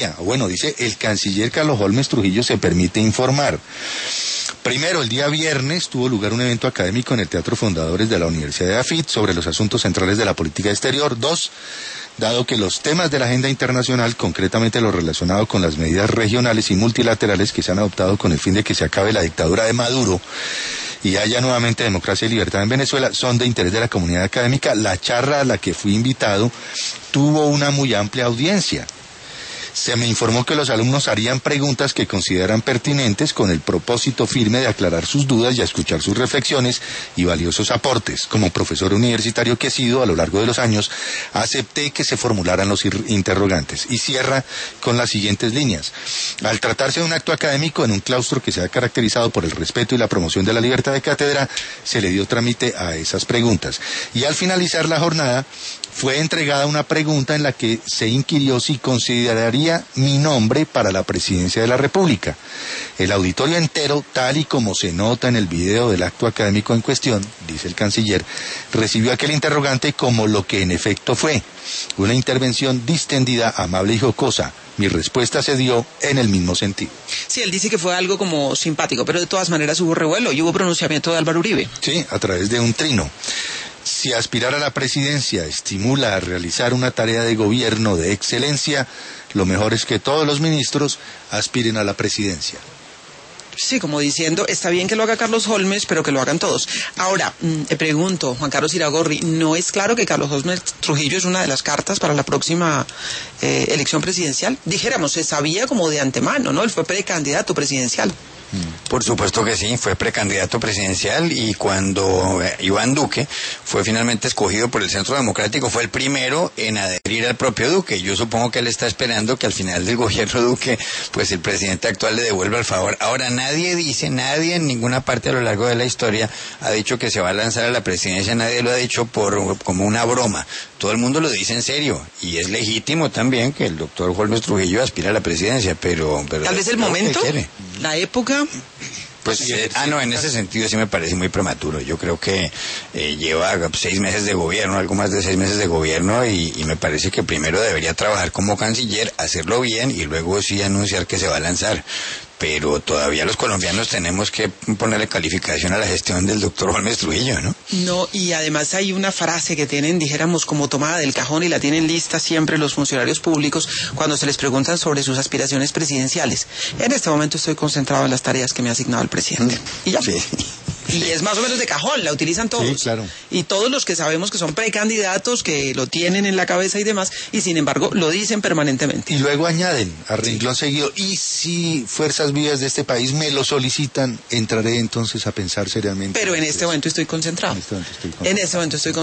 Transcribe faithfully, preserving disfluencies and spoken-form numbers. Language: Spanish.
Bueno, dice, el canciller Carlos Holmes Trujillo se permite informar. Primero, el día viernes tuvo lugar un evento académico en el Teatro Fundadores de la Universidad de AFIT sobre los asuntos centrales de la política exterior. Dos, dado que los temas de la agenda internacional, concretamente lo relacionado con las medidas regionales y multilaterales que se han adoptado con el fin de que se acabe la dictadura de Maduro y haya nuevamente democracia y libertad en Venezuela, son de interés de la comunidad académica. La charla a la que fui invitado tuvo una muy amplia audiencia. Se me informó que los alumnos harían preguntas que consideran pertinentes con el propósito firme de aclarar sus dudas y a escuchar sus reflexiones y valiosos aportes. Como profesor universitario que he sido a lo largo de los años, acepté que se formularan los interrogantes. Y cierra con las siguientes líneas. Al tratarse de un acto académico en un claustro que se ha caracterizado por el respeto y la promoción de la libertad de cátedra, se le dio trámite a esas preguntas. Y al finalizar la jornada, fue entregada una pregunta en la que se inquirió si consideraría mi nombre para la presidencia de la República. El auditorio entero, tal y como se nota en el video del acto académico en cuestión, dice el canciller, recibió aquel interrogante como lo que en efecto fue, una intervención distendida, amable y jocosa. Mi respuesta se dio en el mismo sentido. Sí, él dice que fue algo como simpático, pero de todas maneras hubo revuelo y hubo pronunciamiento de Álvaro Uribe. Sí, a través de un trino. Si aspirar a la presidencia estimula a realizar una tarea de gobierno de excelencia, lo mejor es que todos los ministros aspiren a la presidencia. Sí, como diciendo, está bien que lo haga Carlos Holmes, pero que lo hagan todos. Ahora, te pregunto, Juan Carlos Iragorri, ¿no es claro que Carlos Holmes Trujillo es una de las cartas para la próxima eh, elección presidencial? Dijéramos, se sabía como de antemano, ¿no? Él fue precandidato presidencial. Por supuesto que sí, fue precandidato presidencial y cuando Iván Duque fue finalmente escogido por el Centro Democrático fue el primero en adherir al propio Duque. Yo supongo que él está esperando que al final del gobierno Duque, pues el presidente actual le devuelva el favor. Ahora nadie dice, nadie en ninguna parte a lo largo de la historia ha dicho que se va a lanzar a la presidencia, nadie lo ha dicho por como una broma. Todo el mundo lo dice en serio y es legítimo también que el doctor Holmes Trujillo aspire a la presidencia, pero... pero tal vez el momento, la época... Pues, eh, ah, no, en ese sentido sí me parece muy prematuro. Yo creo que eh, lleva seis meses de gobierno, algo más de seis meses de gobierno, y, y me parece que primero debería trabajar como canciller, hacerlo bien, y luego sí anunciar que se va a lanzar. Pero todavía los colombianos tenemos que ponerle calificación a la gestión del doctor Holmes Trujillo, ¿no? No, y además hay una frase que tienen, dijéramos, como tomada del cajón y la tienen lista siempre los funcionarios públicos cuando se les preguntan sobre sus aspiraciones presidenciales. En este momento estoy concentrado en las tareas que me ha asignado el presidente. Mm. Y ya. Sí. Y es más o menos de cajón, la utilizan todos. Sí, claro. Y todos los que sabemos que son precandidatos, que lo tienen en la cabeza y demás, y sin embargo lo dicen permanentemente. Y luego añaden, a renglón sí. seguido, y si fuerzas vivas de este país me lo solicitan, entraré entonces a pensar seriamente. Pero en este momento estoy concentrado. En este momento estoy concentrado. En este momento estoy concentrado.